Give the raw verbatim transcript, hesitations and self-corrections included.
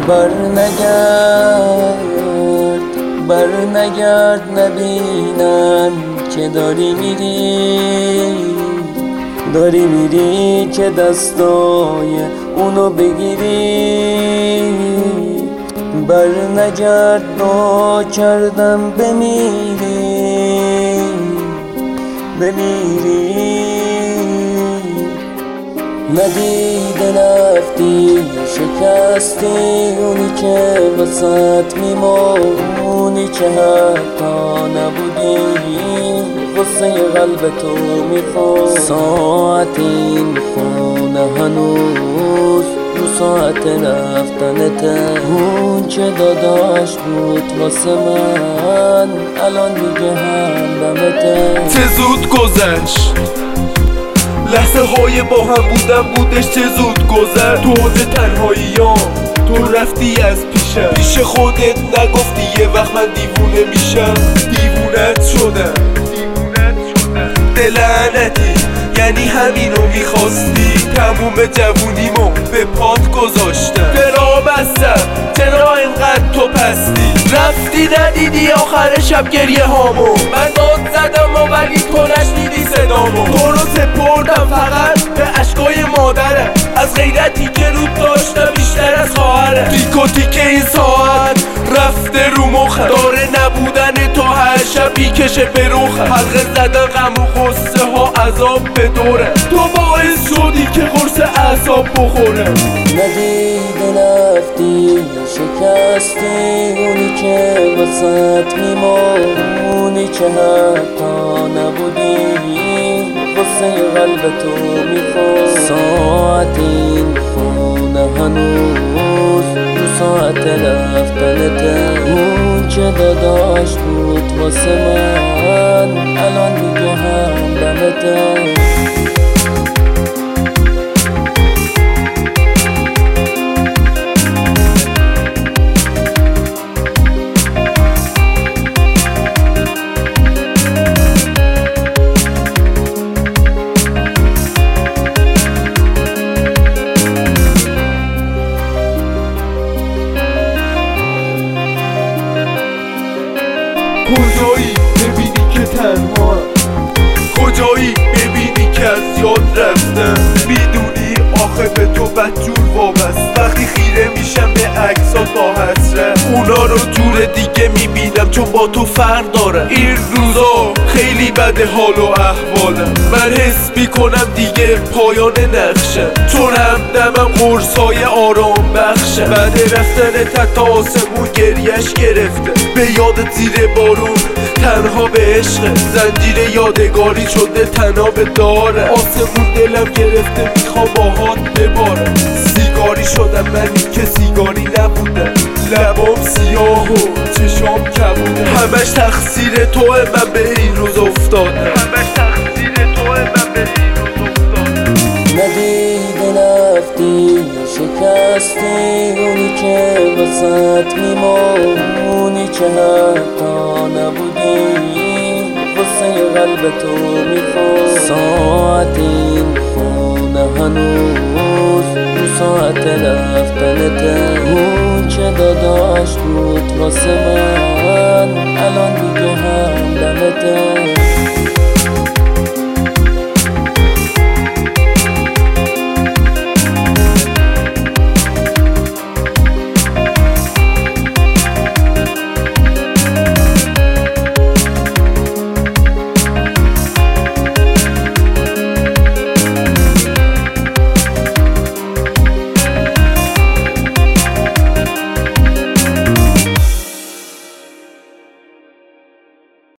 بر نگرد بر نگرد نبینم که داری میری داری میری که دستای اونو بگیری. بر نگرد دعا کردم بمیری بمیری. ندیده رفتی شکستی اونی که وسط میمونی که حتی نبودی غصه قلب تو میخواد. ساعت این خونه هنوز رو ساعت رفتنته. اون که داداش بود واسه من الان دیگه همدمته. چه زود گذشت لحظه های با هم بودم بودش، چه زود گذشت. تو حوض تنهاییام تو رفتی از پیشم، پیش خودت نگفتی یه وقت من دیوونه میشم. دیوونت شدم دلعنتی، یعنی همینو میخواستی. تموم جوونیمو به پات گذاشتم، درا بستم چرا اینقدر تو پستی. رفتی ندیدی آخر شب گریه هامو، من داد زدم و ولی تو نشنیدی صدامو. تو رو سپردم فقط به اشکای مادرم، از غیرتی که رود داشتم بیشتر از خواهرم. تیک و تیک این ساعت رفته رو مخم، داره نبودن تو هر شب بیکشه به روخم. حلقه زدن غم و غصه ها عذاب به دورم، تو باعث شدی که قرص اعصاب بخورم. ندیده رفتی شکستی اونی که وسط میمونی که حتی نبودی غصه قلب تو میخواد. ساعت این خونه هنوز رو ساعت رفتنته. اون که داداش بود واسه من الان دیگه همدمته. کجایی ببینی که تنها، کجایی ببینی که از یاد رفتم. میدونی آخه به تو بدجور وابست، وقتی خیره میشم به عکسات با حسرت. اونا رو جور دیگه میبینم چون با تو فرق دارم. این روزا خیلی بده حال و احوالم، من حس میکنم دیگه پایان نقشم، چون همدمم قرصای آرام بخشم. بعد رفتن تا آسمون گریش گرفته، به یادت زیر بارون تنها به عشق. زنجیر یادگاری شده تناب داره، آسمون دلم گرفته میخوام باهات ببارم. سیگاری شدم منی که سیگاری نبودم، لبام سیاه و چشام کبودم. همش تقصیر توه من به این روز افتادم، همش تقصیر توه من به این روز افتادم. ندیده رفتی شکستی اونی که وسط میمونی که حتی نبودی غصه قلب تو میخواد. ساعت این خونه هنوز رو ساعت رفتنته. اون که داداش بود واسه من الان دیگه همدمته.